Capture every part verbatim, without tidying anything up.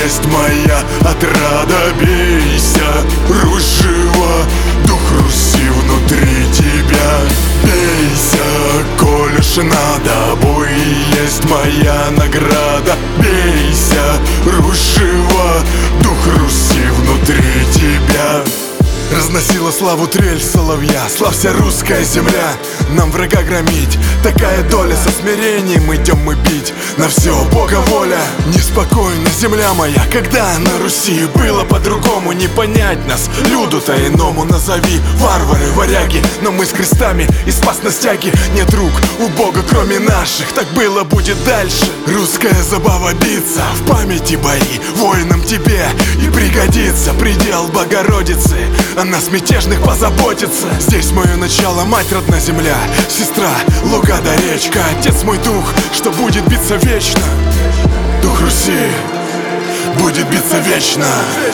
есть моя отрада. Бейся, Русь жива, дух Руси внутри тебя. Бейся, коль уж надо, бой есть моя награда. Бейся, Русь жива, дух Руси внутри тебя. Разносила славу трель соловья, славься русская земля. Нам врага громить, такая доля. Со смирением идем мы бить, на все Бога воля. Неспокойна земля моя, когда на Руси было по-другому. Не понять нас, люду-то иному. Назови варвары, варяги, но мы с крестами и спас на стяги. Нет рук у Бога, кроме наших, так было, будет дальше. Русская забава биться, в памяти бои, воинам тебе и пригодится. Предел Богородицы, о нас мятежных позаботится. Здесь мое начало, мать родна земля, сестра, луга да речка. Отец мой дух, что будет биться вечно. Дух Руси будет биться вечно.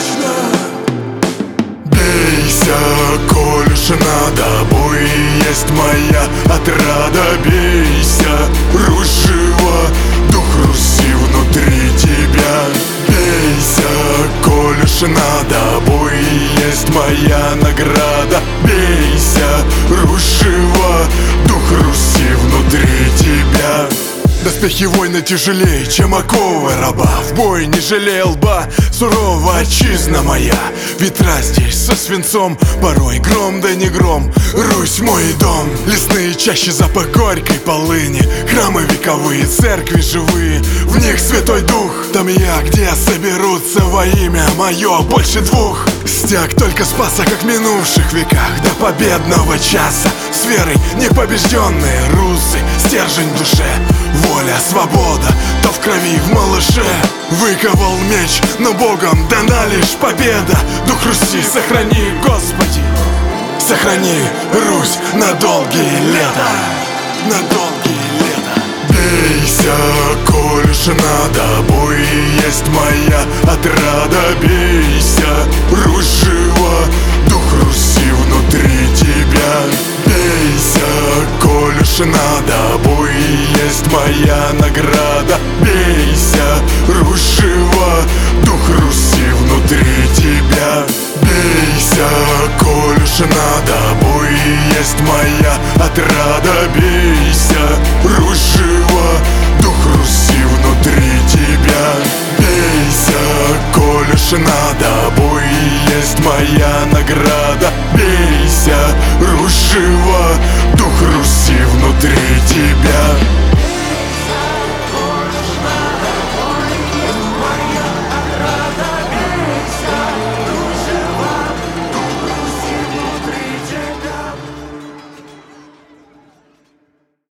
Бейся, коль уж надо, бой есть моя отрада. Бейся, Русь жива, дух Руси внутри тебя. Бейся, коль уж надо, бой есть моя награда. Бейся, Русь жива, дух Руси внутри тебя. Доспехи воина тяжелее, чем оковы раба. В бой не жалея лба, сурова отчизна моя. Ветра здесь со свинцом, порой гром да не гром. Русь мой дом, лесные чащи, запах горькой полыни. Храмы вековые, церкви живые, в них Святой Дух. Там я, где соберутся во имя мое больше двух. Стяг только спаса, как в минувших веках, до победного часа. С верой непобежденные русы, стержень в душе. Воля, свобода, то в крови, в малыше. Выковал меч, но Богом дана лишь победа. Дух Руси сохрани, Господи, сохрани Русь на долгие лета, на долгие лета. Бейся, коль уж надо, бой есть моя отрада. Бейся, Русь жива, дух Руси внутри тебя. Бейся, коль уж надо, бой есть моя награда. Бейся, Русь жива, дух Руси внутри тебя. Бейся, коль уж надо, бой есть моя отрада. Бейся, Русь жива, дух Руси внутри тебя. Бейся, коль уж надо, бой есть моя награда.